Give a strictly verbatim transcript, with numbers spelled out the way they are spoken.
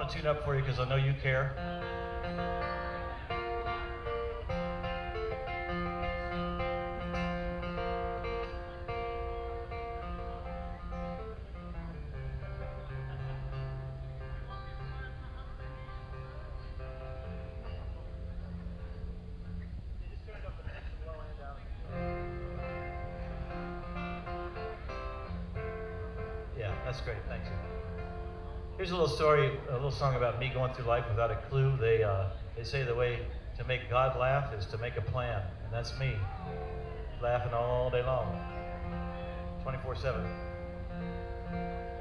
to tune up for you because I know you care. Yeah, that's great. Thank you. Here's a little story, a little song about me going through life without a clue. They uh, they say the way to make God laugh is to make a plan, and that's me, laughing all day long, twenty-four seven.